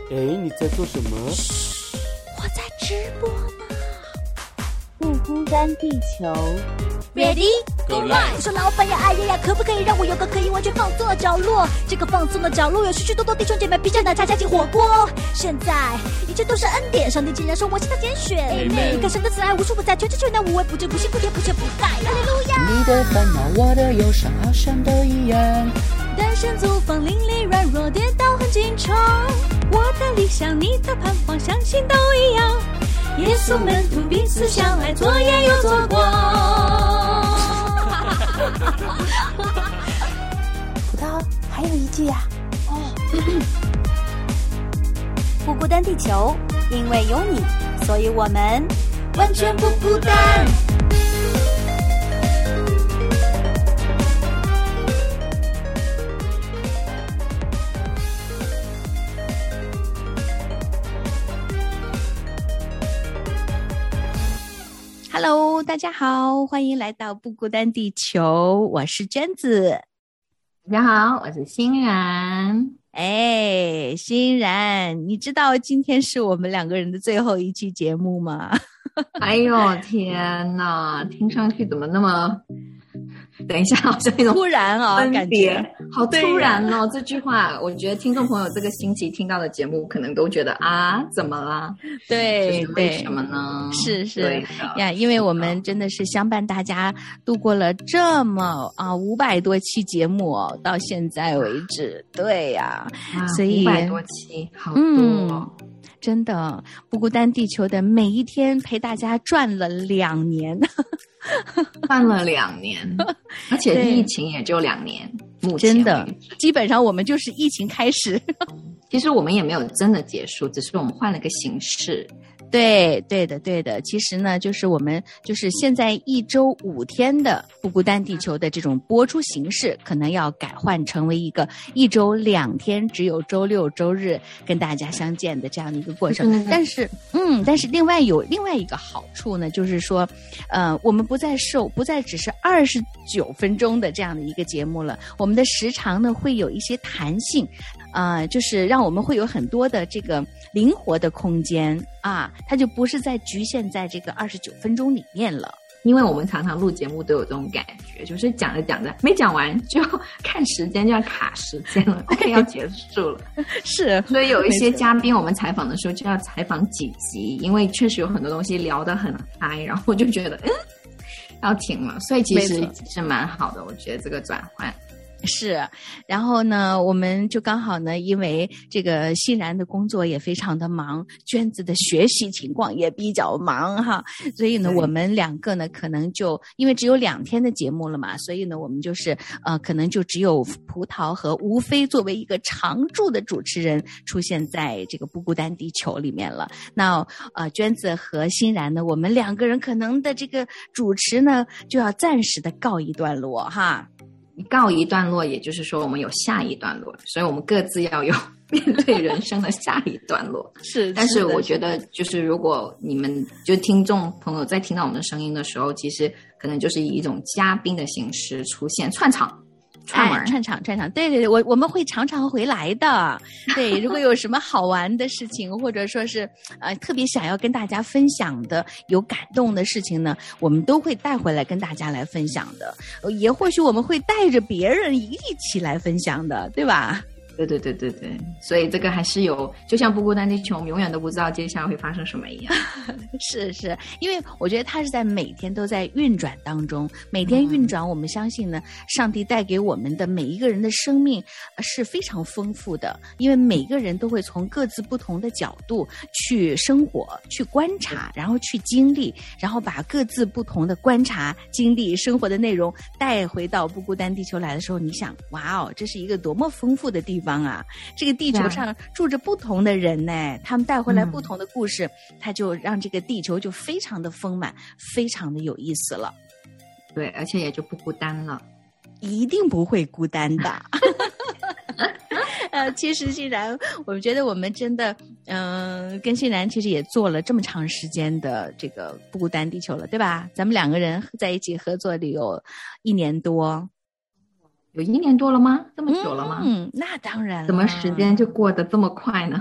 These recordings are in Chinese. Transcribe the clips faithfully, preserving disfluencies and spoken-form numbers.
哎，你在做什么？ 嘘，我在直播呢。 不孤单地球 Ready Go live 我说老板呀，哎呀呀，可不可以让我有个可以完全放松的角落？这个放松的角落有许许多多弟兄姐妹披着奶茶加进火锅。现在一切都是恩典，上帝竟然说我是他拣选。 Amen 你看神的慈爱无处不在，全知全能无微不至，不辛不甜不缺不盖。哈利路亚！ 你的烦恼，我的忧伤，好像都一样。 单身租房邻里软弱跌倒很紧张，我的理想你的盼望相信都一样，耶稣门徒彼此相爱，左眼又左光。 葡萄还有一句呀、啊、哦不孤单地球，因为有你，所以我们完全不孤单。Hello， 大家好，欢迎来到不孤单地球，我是娟子。 大家好，我是欣然。 哎，欣然，你知道今天是我们两个人的最后一期节目吗？ 哎呦天哪，听上去怎么那么……等一下，好像那种突然啊、哦，感觉好突然哦！这句话，我觉得听众朋友这个星期听到的节目，可能都觉得啊，怎么啦？ 对， 就是为什么呢？ 是是呀，因为我们真的是相伴大家度过了这么啊五百多期节目、哦，到现在为止，对呀、啊，所以五百多期，好多、哦嗯。真的，不孤单地球的每一天陪大家转了两年， 转了两年，而且疫情也就两年，目前真的，基本上我们就是疫情开始。 其实我们也没有真的结束，只是我们换了个形式。 对对的对的，其实呢，就是我们就是现在一周五天的不孤单地球的这种播出形式，可能要改换成为一个一周两天，只有周六周日跟大家相见的这样的一个过程。嗯、但是，嗯，但是另外有另外一个好处呢，就是说，呃，我们不再受不再只是二十九分钟的这样的一个节目了，我们的时长呢会有一些弹性。啊、呃，就是让我们会有很多的这个灵活的空间啊，它就不是在局限在这个二十九分钟里面了。 因为我们常常录节目都有这种感觉，就是讲着讲着没讲完就看时间就要卡时间了，快要结束了。 是， 所以有一些嘉宾我们采访的时候就要采访几集，因为确实有很多东西聊得很嗨，然后我就觉得嗯要停了，所以其实是蛮好的，我觉得这个转换。 是，然后呢，我们就刚好呢，因为这个欣然的工作也非常的忙，娟子的学习情况也比较忙哈，所以呢，我们两个呢，可能就因为只有两天的节目了嘛，所以呢，我们就是呃，可能就只有葡萄和吴飞作为一个常驻的主持人出现在这个不孤单地球里面了。那呃，娟子和欣然呢，我们两个人可能的这个主持呢，就要暂时的告一段落哈。 告一段落，也就是说我们有下一段落，所以我们各自要有面对人生的下一段落。 是， 但是我觉得，就是如果你们就听众朋友在听到我们的声音的时候，其实可能就是以一种嘉宾的形式出现串场。串门、 哎、串场串场，对对对，我我们会常常回来的。对，如果有什么好玩的事情，或者说是呃特别想要跟大家分享的、有感动的事情呢，我们都会带回来跟大家来分享的。也或许我们会带着别人一起来分享的，对吧？ 对对对对对，所以这个还是有，就像不孤单地球，我们永远都不知道接下来会发生什么一样。 是是，因为我觉得它是在每天都在运转当中，每天运转，我们相信呢，上帝带给我们的每一个人的生命是非常丰富的，因为每个人都会从各自不同的角度去生活、去观察，然后去经历，然后把各自不同的观察、经历、生活的内容带回到不孤单地球来的时候，你想，哇哦，这是一个多么丰富的地方。方啊，这个地球上住着不同的人呢，他们带回来不同的故事，嗯、他就让这个地球就非常的丰满，非常的有意思了。 对，而且也就不孤单了， 一定不会孤单的。呃，其实欣然，我们觉得我们真的，嗯、呃，跟欣然其实也做了这么长时间的这个不孤单地球了，对吧？咱们两个人在一起合作里有一年多。 有一年多了吗？这么久了吗？ 嗯，那当然了。 怎么时间就过得这么快呢？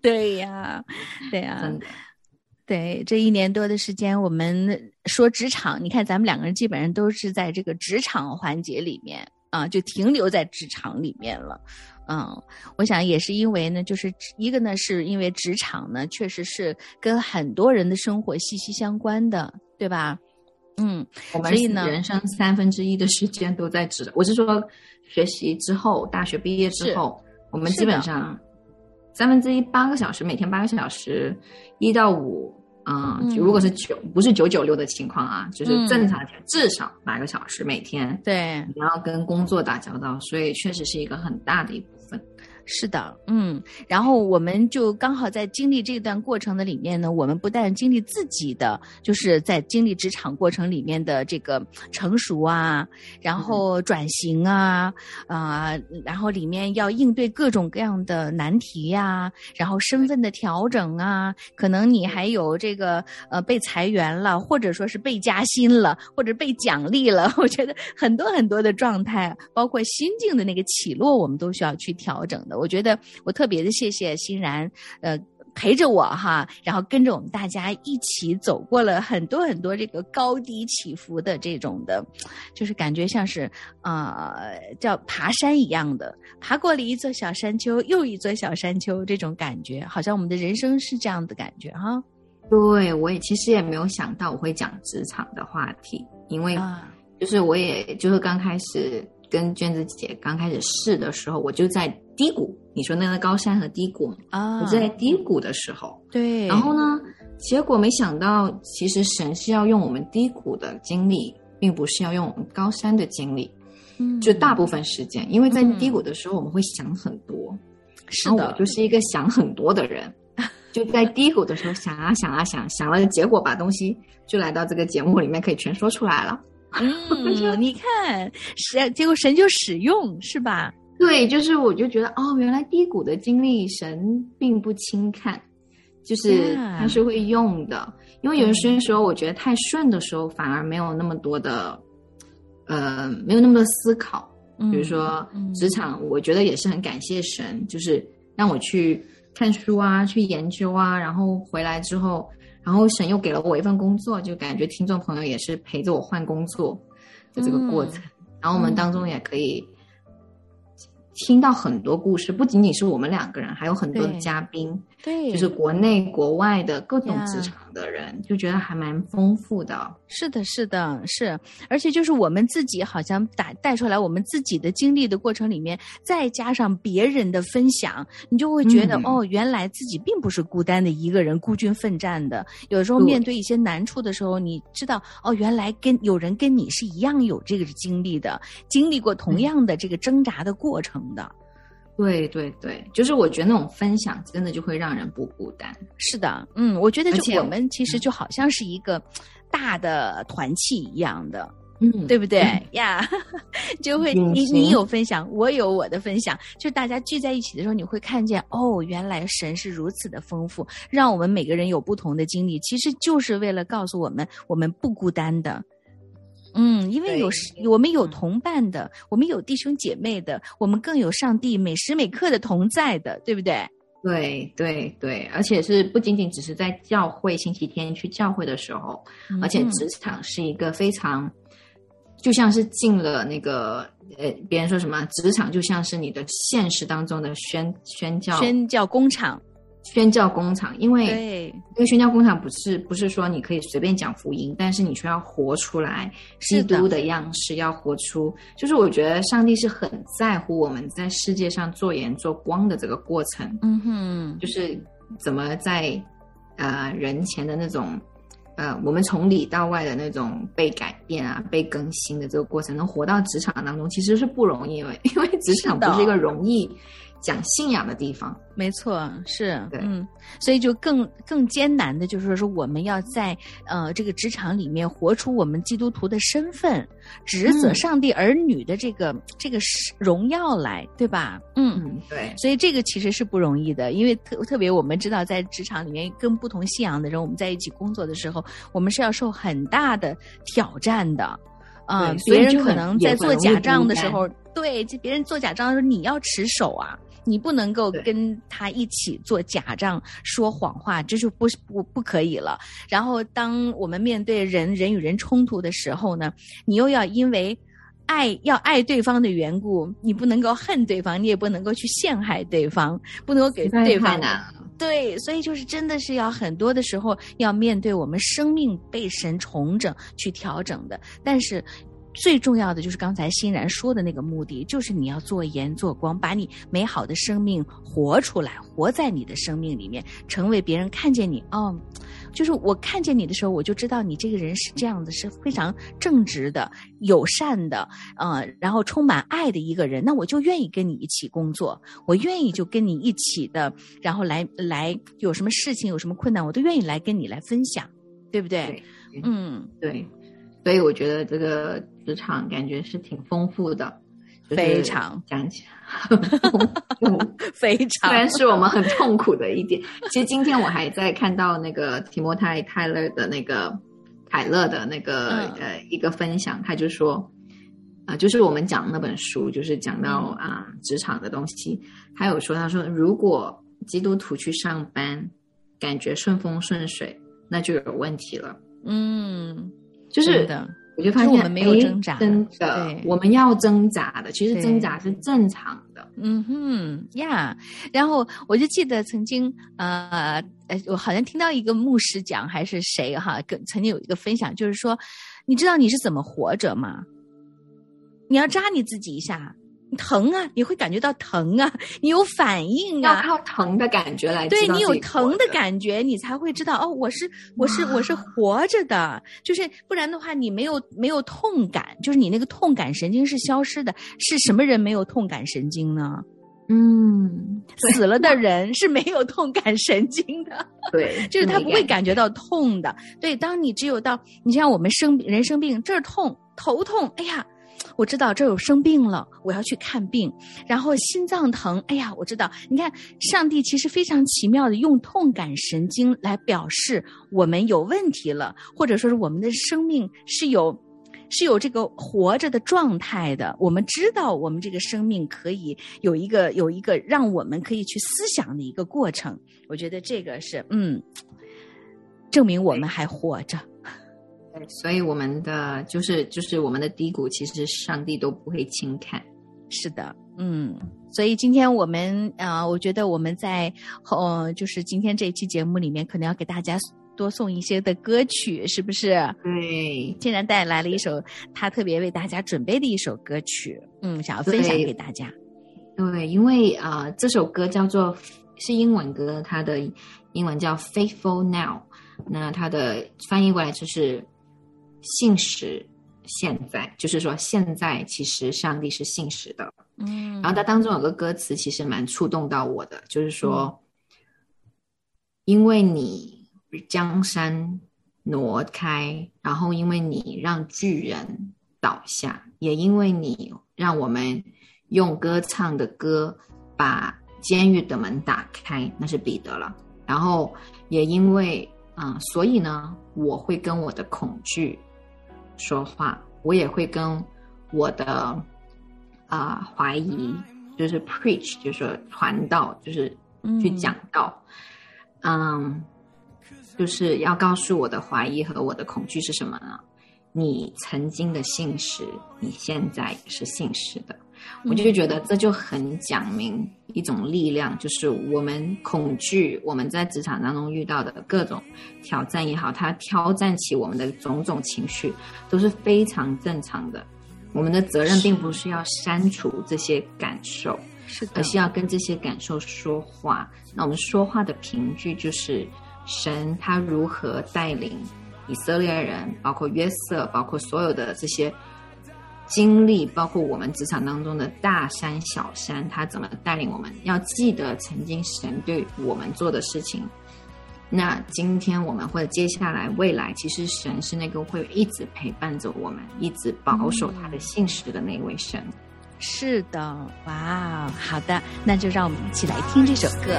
对呀，对呀， 真的。 对，这一年多的时间，我们说职场，你看咱们两个人基本上都是在这个职场环节里面啊，就停留在职场里面了。嗯，我想也是因为呢，就是一个呢，是因为职场呢，确实是跟很多人的生活息息相关的，对吧？嗯， 我们人生三分之一的时间都在职，我是说学习之后，大学毕业之后，我们基本上三分之一八个小时，每天八个小时，一到五。嗯，嗯如果是九不是九九六的情况啊，就是正常的、嗯、至少八个小时每天。 对， 你要跟工作打交道，所以确实是一个很大的一部分。 是的，嗯，然后我们就刚好在经历这段过程的里面呢，我们不但经历自己的，就是在经历职场过程里面的这个成熟啊，然后转型啊，啊、呃，然后里面要应对各种各样的难题呀、啊，然后身份的调整啊，可能你还有这个呃被裁员了，或者说是被加薪了，或者被奖励了，我觉得很多很多的状态，包括心境的那个起落，我们都需要去调整的。我觉得我特别的谢谢欣然，呃，陪着我哈，然后跟着我们大家一起走过了很多很多这个高低起伏的这种的，就是感觉像是呃叫爬山一样的，爬过了一座小山丘，又一座小山丘，这种感觉，好像我们的人生是这样的感觉哈。 对，我也其实也没有想到我会讲职场的话题，因为就是我也就是刚开始。跟娟子姐刚开始试的时候，我就在低谷。你说那个高山和低谷啊，我在低谷的时候， 对。 然后呢，结果没想到，其实神是要用我们低谷的经历，并不是要用我们高山的经历。嗯，就大部分时间，因为在低谷的时候，我们会想很多。 是的， 我就是一个想很多的人。就在低谷的时候想啊想啊想，想了结果把东西就来到这个节目里面可以全说出来了。 嗯，你看，是结果神就使用，是吧？ 对，就是我就觉得哦，原来低谷的经历神并不轻看，就是他是会用的。Yeah. 因为有些时候我觉得太顺的时候，反而没有那么多的，呃，没有那么多思考。比如说职场，我觉得也是很感谢神，就是让我去看书啊，去研究啊，然后回来之后。然后神又给了我一份工作，就感觉听众朋友也是陪着我换工作的这个过程、嗯、然后我们当中也可以听到很多故事，不仅仅是我们两个人，还有很多的嘉宾， 对， 就是国内国外的各种职场的人， yeah. 就觉得还蛮丰富的。 是的是的，是，而且就是我们自己好像打带出来我们自己的经历的过程里面，再加上别人的分享，你就会觉得、嗯、哦，原来自己并不是孤单的一个人，孤军奋战的。有的时候面对一些难处的时候，你知道哦，原来跟有人跟你是一样有这个经历的，经历过同样的这个挣扎的过程的。 对对对，就是我觉得那种分享真的就会让人不孤单。 是的，嗯，我觉得就我们其实就好像是一个大的团契一样的，嗯，对不对呀？ yeah. 就会你你有分享，我有我的分享，就大家聚在一起的时候，你会看见哦，原来神是如此的丰富，让我们每个人有不同的经历，其实就是为了告诉我们，我们不孤单的。嗯，因为有我们有同伴的，我们有弟兄姐妹的，我们更有上帝每时每刻的同在的，对不对？ 对对对，而且是不仅仅只是在教会星期天去教会的时候，嗯、而且职场是一个非常，就像是进了那个呃，别人说什么，职场就像是你的现实当中的宣宣教宣教工厂。 宣教工厂，因为那个宣教工厂不是不是说你可以随便讲福音，但是你却要活出来基督的样式，要活出，就是我觉得上帝是很在乎我们在世界上做盐做光的这个过程。 嗯哼， 就是怎么在呃人前的那种呃我们从里到外的那种被改变啊被更新的这个过程，能活到职场当中其实是不容易，因为因为职场不是一个容易讲信仰的地方。 没错，是，嗯，所以就更更艰难的就是说是我们要在呃这个职场里面活出我们基督徒的身份，职责上帝儿女的这个、嗯、这个荣耀来，对吧？嗯， 嗯对。 所以这个其实是不容易的，因为特特别我们知道在职场里面跟不同信仰的人我们在一起工作的时候，我们是要受很大的挑战的。 啊、呃，别人可能在做假账的时候，对，别人做假账的时候，你要持守啊。你不能够跟他一起做假账说谎话，这就不不不可以了。然后当我们面对人人与人冲突的时候呢，你又要因为爱要爱对方的缘故，你不能够恨对方，你也不能够去陷害对方，不能够给对方对，所以就是真的是要很多的时候要面对我们生命被神重整去调整的。但是最重要的就是刚才欣然说的那个目的，就是你要做盐做光，把你美好的生命活出来，活在你的生命里面，成为别人看见你哦，就是我看见你的时候，我就知道你这个人是这样的，是非常正直的、友善的，呃，然后充满爱的一个人，那我就愿意跟你一起工作，我愿意就跟你一起的，然后来来有什么事情有什么困难，我都愿意来跟你来分享，对不对？ 对嗯， 对。所以我觉得这个职场感觉是挺丰富的，就是、 非常讲起来非常， 虽然是我们很痛苦的一点。其实今天我还在看到那个提摩太泰勒的那个凯勒的那个、嗯、呃一个分享，他就说啊、呃，就是我们讲那本书，就是讲到啊、呃、职场的东西，他有说，他说如果基督徒去上班感觉顺风顺水，那就有问题了。 嗯。 就是我就发现我们没有挣扎， 真的我们要挣扎的，其实挣扎是正常的。 嗯哼呀， yeah. 然后我就记得曾经呃我好像听到一个牧师讲还是谁哈，跟曾经有一个分享，就是说你知道你是怎么活着吗？你要扎你自己一下，疼啊，你会感觉到疼啊，你有反应啊， 要靠疼的感觉来知道对，你有疼的感觉，你才会知道哦，我是我是我是活着的，就是不然的话，你没有没有痛感，就是你那个痛感神经是消失的。是什么人没有痛感神经呢？ 嗯， 死了的人是没有痛感神经的， 对， 就是他不会感觉到痛的。对，当你只有到你像我们生人生病，这儿痛头痛，哎呀。我知道这有生病了，我要去看病。然后心脏疼，哎呀，我知道。你看，上帝其实非常奇妙的用痛感神经来表示我们有问题了，或者说是我们的生命是有是有这个活着的状态的。我们知道我们这个生命可以有一个有一个让我们可以去思想的一个过程。我觉得这个是嗯，证明我们还活着。 所以我们的就是就是我们的低谷，其实上帝都不会轻看。 是的，嗯，所以今天我们啊、呃，我觉得我们在呃，就是今天这一期节目里面，可能要给大家多送一些的歌曲，是不是？ 对， 竟然带来了一首他特别为大家准备的一首歌曲，嗯，想要分享给大家。 对，对因为啊、呃，这首歌叫做是英文歌，它的英文叫 Faithful Now， 那它的翻译过来就是信实现在，就是说现在其实上帝是信实的。嗯，然后它当中有个歌词其实蛮触动到我的，就是说、嗯、因为你将山挪开，然后因为你让巨人倒下，也因为你让我们用歌唱的歌把监狱的门打开，那是彼得了。然后也因为啊、呃，所以呢我会跟我的恐惧说话，我也会跟我的啊、呃、怀疑，就是 preach， 就是说传道，就是去讲道， 嗯, 嗯，就是要告诉我的怀疑和我的恐惧是什么呢？你曾经的信实，你现在也是信实的。我就觉得这就很讲明一种力量，就是我们恐惧我们在职场当中遇到的各种挑战也好，它挑战起我们的种种情绪都是非常正常的。我们的责任并不是要删除这些感受， 是的， 而是要跟这些感受说话。那我们说话的凭据就是神他如何带领以色列人，包括约瑟，包括所有的这些经历，包括我们职场当中的大山小山，他怎么带领我们。要记得曾经神对我们做的事情，那今天我们或者接下来未来，其实神是那个会一直陪伴着我们，一直保守他的信实的那位神。嗯， 是的，哇，好的，那就让我们一起来听这首歌。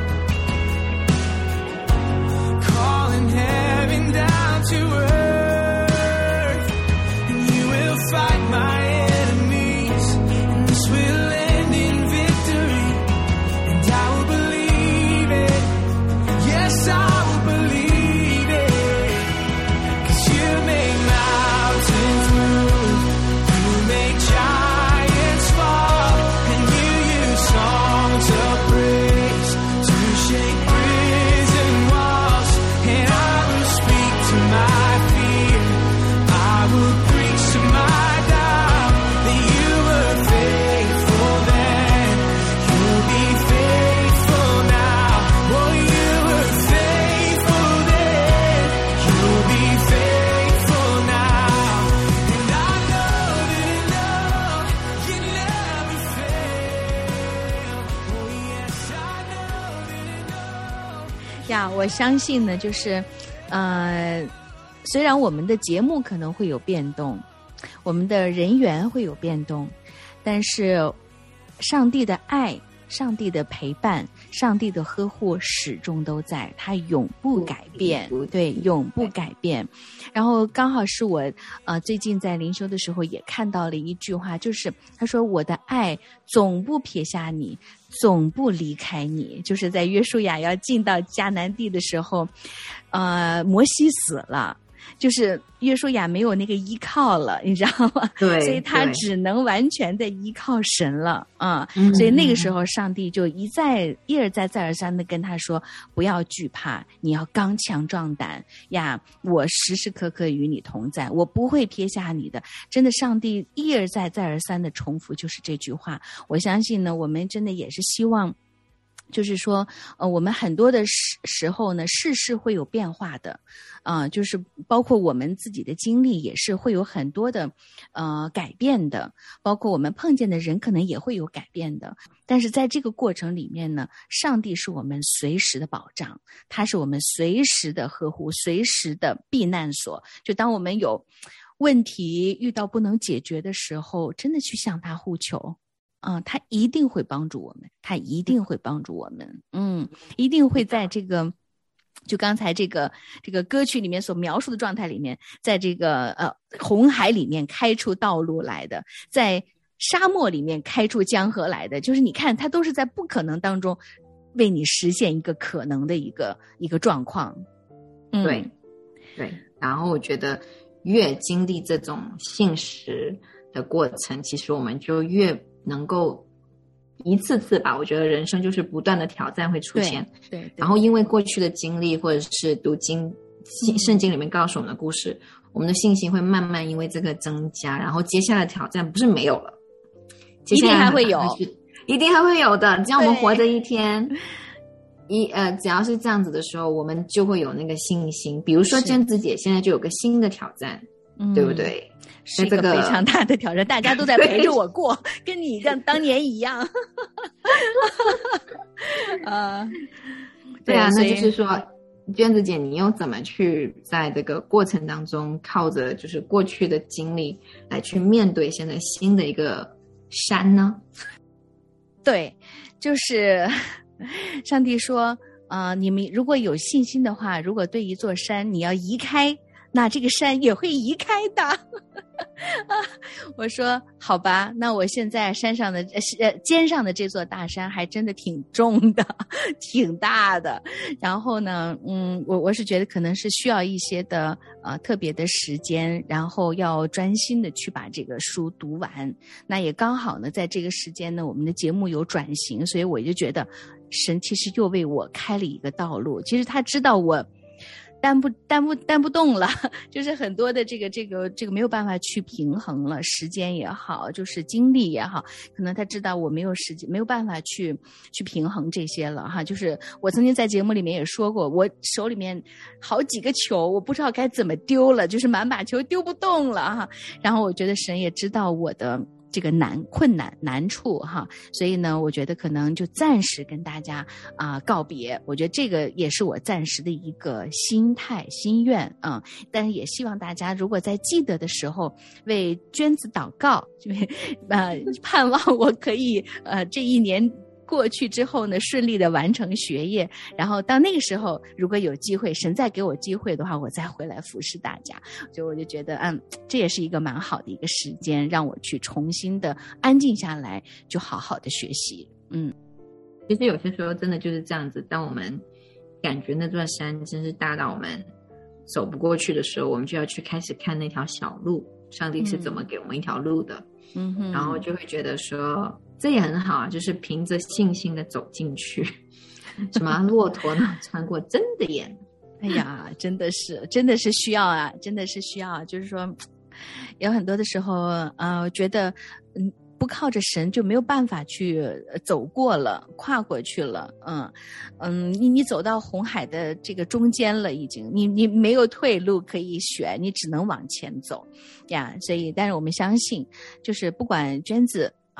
Calling heaven down to earth. 呀，我相信呢，就是呃，虽然我们的节目可能会有变动，我们的人员会有变动，但是上帝的爱，上帝的陪伴，上帝的呵护始终都在，它永不改变，对，永不改变。然后刚好是我呃最近在灵修的时候也看到了一句话，就是他说我的爱总不撇下你，总不离开你。就是在约书亚要进到迦南地的时候，呃摩西死了，就是约书亚没有那个依靠了，你知道吗？ 对， 所以他只能完全的依靠神了啊、嗯！所以那个时候，上帝就一再一而再再而三的跟他说：“不要惧怕，你要刚强壮胆呀！我时时刻刻与你同在，我不会撇下你的。”真的，上帝一而再再而三的重复就是这句话。我相信呢，我们真的也是希望。就是说，呃，我们很多的时时候呢，世事会有变化的，啊、呃，就是包括我们自己的经历也是会有很多的，呃，改变的，包括我们碰见的人可能也会有改变的。但是在这个过程里面呢，上帝是我们随时的保障，他是我们随时的呵护，随时的避难所。就当我们有问题遇到不能解决的时候，真的去向他呼求。啊、嗯，他一定会帮助我们，他一定会帮助我们，嗯，一定会在这个，就刚才这个这个歌曲里面所描述的状态里面，在这个呃红海里面开出道路来的，在沙漠里面开出江河来的，就是你看，他都是在不可能当中为你实现一个可能的一个一个状况， 嗯，对，对，然后我觉得越经历这种信实的过程，其实我们就越能够一次次吧，我觉得人生就是不断的挑战会出现， 对， 对， 对， 然后因为过去的经历或者是读经圣经里面告诉我们的故事、嗯、我们的信心会慢慢因为这个增加，然后接下来的挑战不是没有了，接下来一定还会有， 一定还会有的，只要我们活着一天一呃，只要是这样子的时候，我们就会有那个信心。比如说娟子姐现在就有个新的挑战，对不对？ 是一个非常大的挑战，大家都在陪着我过，跟你像当年一样。啊， 对啊，那就是说，娟子姐，你又怎么去在这个过程当中，靠着就是过去的经历来去面对现在新的一个山呢？ 对，就是上帝说，呃，你们如果有信心的话，如果对一座山你要移开，那这个山也会移开的。啊，我说好吧，那我现在山上的呃肩上的这座大山还真的挺重的，挺大的。然后呢，嗯，我我是觉得可能是需要一些的呃特别的时间，然后要专心的去把这个书读完。那也刚好呢，在这个时间呢，我们的节目有转型，所以我就觉得神其实又为我开了一个道路。其实他知道我担不担不担不动了，就是很多的这个这个这个没有办法去平衡了，时间也好，就是精力也好，可能他知道我没有时间，没有办法去去平衡这些了哈。就是我曾经在节目里面也说过，我手里面好几个球，我不知道该怎么丢了，就是满把球丢不动了哈。然后我觉得神也知道我的这个难困难难处哈，所以呢，我觉得可能就暂时跟大家啊、呃、告别。我觉得这个也是我暂时的一个心态心愿啊、嗯，但是也希望大家如果在记得的时候为娟子祷告，呃，盼望我可以呃这一年过去之后呢，顺利的完成学业，然后到那个时候，如果有机会，神再给我机会的话，我再回来服侍大家。所以我就觉得，嗯，这也是一个蛮好的一个时间，让我去重新的安静下来，就好好的学习。嗯， 其实有些时候真的就是这样子，当我们感觉那座山真是大到我们走不过去的时候，我们就要去开始看那条小路，上帝是怎么给我们一条路的。 嗯哼， 然后就会觉得说这也很好啊，就是凭着信心的走进去。什么骆驼呢穿过针的眼。 哎呀，真的是真的是需要啊，真的是需要，就是说有很多的时候呃觉得嗯不靠着神就没有办法去走过了，跨过去了。嗯嗯，你你走到红海的这个中间了，已经你你没有退路可以选，你只能往前走呀。所以但是我们相信，就是不管娟子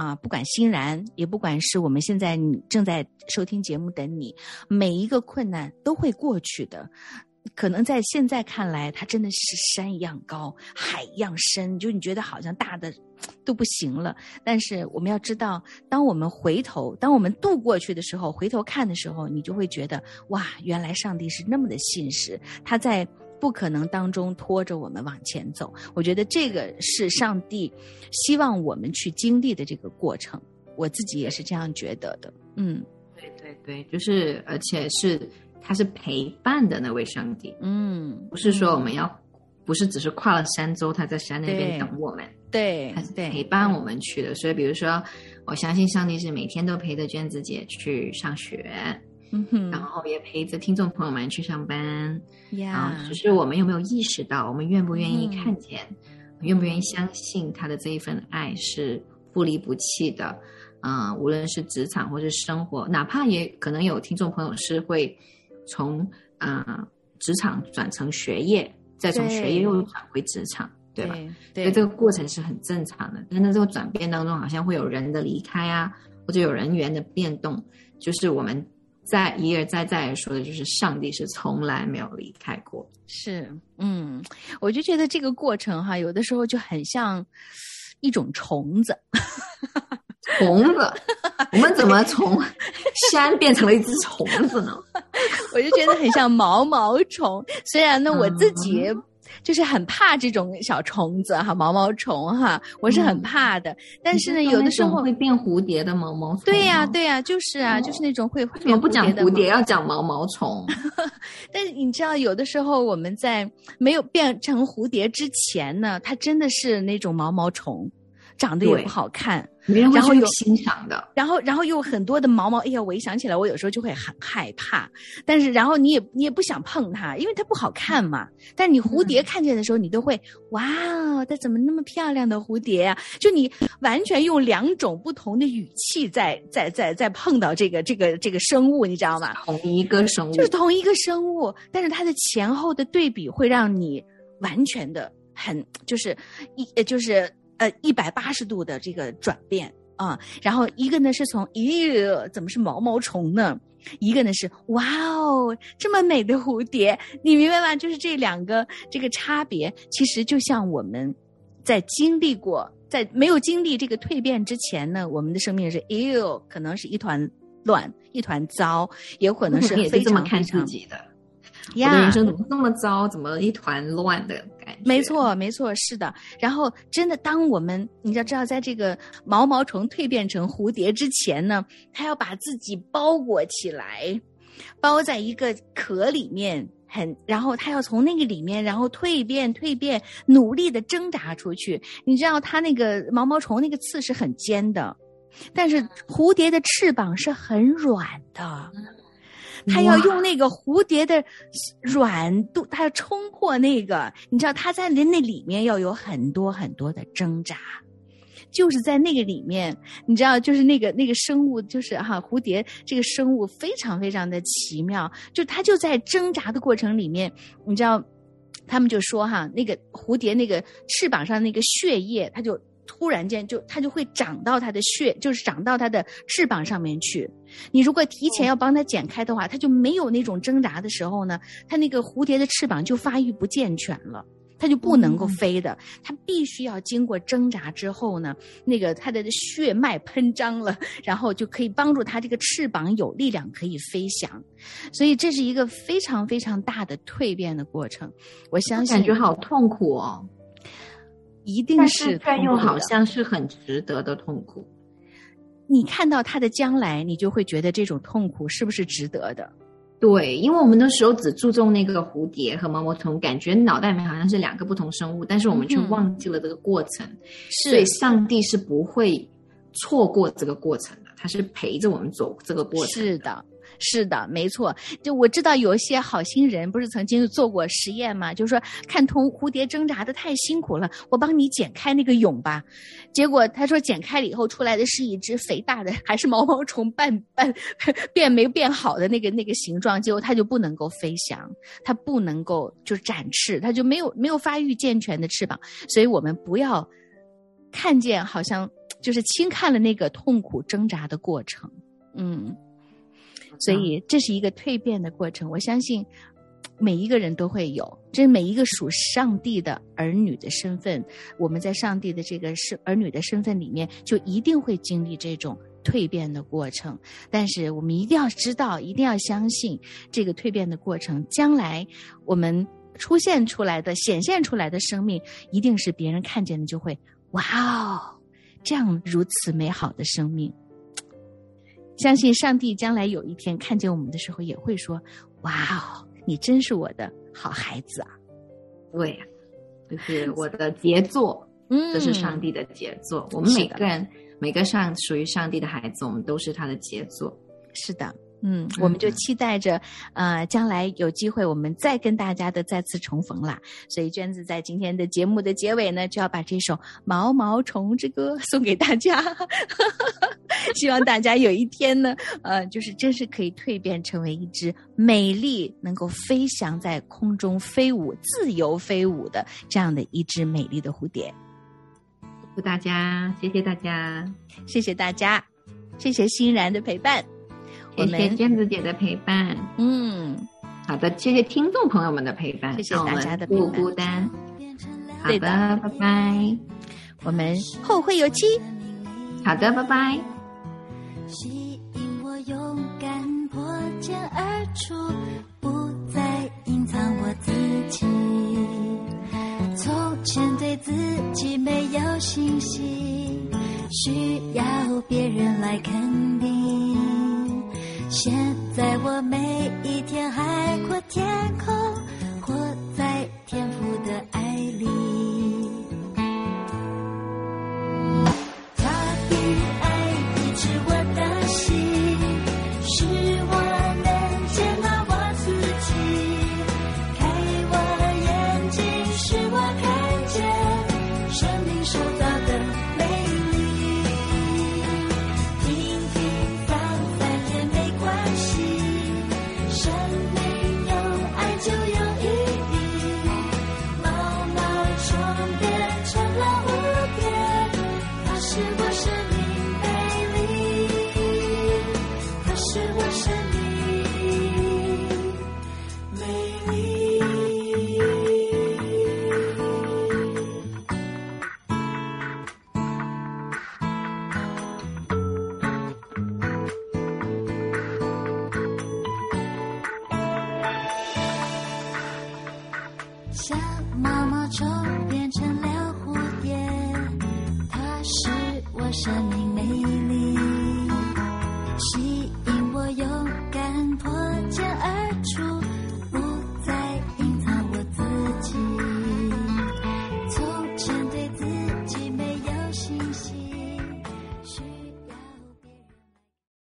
啊，不管欣然，也不管是我们现在你正在收听节目的你，每一个困难都会过去的。可能在现在看来，它真的是山一样高，海一样深，就你觉得好像大的都不行了。但是我们要知道，当我们回头，当我们渡过去的时候，回头看的时候，你就会觉得，哇，原来上帝是那么的信实，他在不可能当中拖着我们往前走。我觉得这个是上帝希望我们去经历的这个过程，我自己也是这样觉得的。嗯， 对对对，就是而且是他是陪伴的那位上帝， 嗯， 不是说我们要，不是只是跨了山州，他在山那边等我们， 对， 他是陪伴我们去的。所以比如说，我相信上帝是每天都陪着娟子姐去上学， 嗯哼， 然后也陪着听众朋友们去上班， 呀、 啊，只是我们有没有意识到，我们愿不愿意看见，嗯、愿不愿意相信他的这一份爱是不离不弃的。啊、呃，无论是职场或是生活，哪怕也可能有听众朋友是会从啊、呃、职场转成学业，再从学业又转回职场，对吧？对，所以这个过程是很正常的。但在这个转变当中，好像会有人的离开啊，或者有人员的变动，就是我们在一而再再而说的，就是上帝是从来没有离开过。 是，嗯，我就觉得这个过程哈，有的时候就很像一种虫子。 虫子，我们怎么从山变成了一只虫子呢？ 我就觉得很像毛毛虫。虽然呢，我自己就是很怕这种小虫子哈，毛毛虫哈，我是很怕的。嗯、但是呢，有的时候会变蝴蝶的毛毛虫。 对呀、啊，对呀、啊，就是啊，哦、就是那种会。 为什么不讲蝴蝶，要讲毛毛虫？ 但是你知道，有的时候我们在没有变成蝴蝶之前呢，它真的是那种毛毛虫。长得也不好看， 没人会去欣赏的。 然后，然后又很多的毛毛，哎呀，我一想起来，我有时候就会很害怕。但是，然后你也你也不想碰它，因为它不好看嘛。但是你蝴蝶看见的时候，嗯、你都会哇哦，它怎么那么漂亮的蝴蝶啊？就你完全用两种不同的语气在在在在碰到这个这个这个生物，你知道吗？ 同一个生物， 就是同一个生物，但是它的前后的对比会让你完全的很就是一就是。呃，一百八十度的这个转变啊，然后一个呢是从咦，怎么是毛毛虫呢？一个呢是哇哦，这么美的蝴蝶，你明白吗？就是这两个这个差别，其实就像我们在经历过，在没有经历这个蜕变之前呢，我们的生命是咦，可能是一团乱，一团糟，也有可能是非常也是这么看自己的。我的人生怎么那么糟，怎么一团乱的感觉？ 没错没错，是的。然后真的当我们你要知道，在这个毛毛虫蜕变成蝴蝶之前呢，它要把自己包裹起来，包在一个壳里面，很然后它要从那个里面然后蜕变蜕变，努力的挣扎出去。你知道它那个毛毛虫那个刺是很尖的，但是蝴蝶的翅膀是很软的，他要用那个蝴蝶的软度，他要冲破那个，你知道他在那里面要有很多很多的挣扎，就是在那个里面，你知道，就是那个那个生物，就是哈蝴蝶这个生物非常非常的奇妙，就它就在挣扎的过程里面，你知道，他们就说哈，那个蝴蝶那个翅膀上那个血液，它就。突然间就它就会长到它的血，就是长到它的翅膀上面去。你如果提前要帮它剪开的话，它就没有那种挣扎的时候呢，它那个蝴蝶的翅膀就发育不健全了，它就不能够飞的。它必须要经过挣扎之后呢，那个它的血脉喷张了，然后就可以帮助它这个翅膀有力量可以飞翔。所以这是一个非常非常大的蜕变的过程。我相信感觉好痛苦哦。 一定是痛苦的， 但是又好像是很值得的痛苦。 你看到他的将来，你就会觉得这种痛苦是不是值得的？ 对，因为我们那时候只注重那个蝴蝶和毛毛虫，感觉脑袋里面好像是两个不同生物，但是我们却忘记了这个过程。嗯、所以上帝是不会错过这个过程的，他是陪着我们走这个过程的。 是的。是的，没错。就我知道有一些好心人不是曾经做过实验吗？就是说看同蝴蝶挣扎的太辛苦了，我帮你剪开那个蛹吧。结果他说剪开了以后出来的是一只肥大的，还是毛毛虫半半变没变好的那个那个形状，结果它就不能够飞翔，它不能够就展翅，它就没有没有发育健全的翅膀。所以我们不要看见好像就是轻看了那个痛苦挣扎的过程。嗯，所以这是一个蜕变的过程，我相信每一个人都会有，这是每一个属上帝的儿女的身份，我们在上帝的这个是儿女的身份里面，就一定会经历这种蜕变的过程。但是我们一定要知道，一定要相信这个蜕变的过程，将来我们出现出来的显现出来的生命，一定是别人看见的就会哇哦，这样如此美好的生命。相信上帝将来有一天看见我们的时候，也会说哇哦，你真是我的好孩子啊。 对呀、啊，就是我的杰作，嗯，这是上帝的杰作。我们每个人每个上属于上帝的孩子，我们都是他的杰作。 是的。嗯，我们就期待着，呃，将来有机会我们再跟大家的再次重逢啦。所以娟子在今天的节目的结尾呢，就要把这首《毛毛虫之歌》送给大家。希望大家有一天呢，呃，就是真是可以蜕变成为一只美丽、能够飞翔在空中飞舞、自由飞舞的这样的一只美丽的蝴蝶。 祝福大家，谢谢大家， 谢谢大家，谢谢欣然的陪伴。 谢谢娟子姐的陪伴， 嗯， 好的，谢谢听众朋友们的陪伴， 谢谢大家的陪伴， 不孤单。好的， 拜拜， 我们后会有期。 好的，拜拜。 吸引我勇敢破茧而出，不再隐藏我自己。从前对自己没有信心，需要别人来肯定。现在我每一天海阔天空。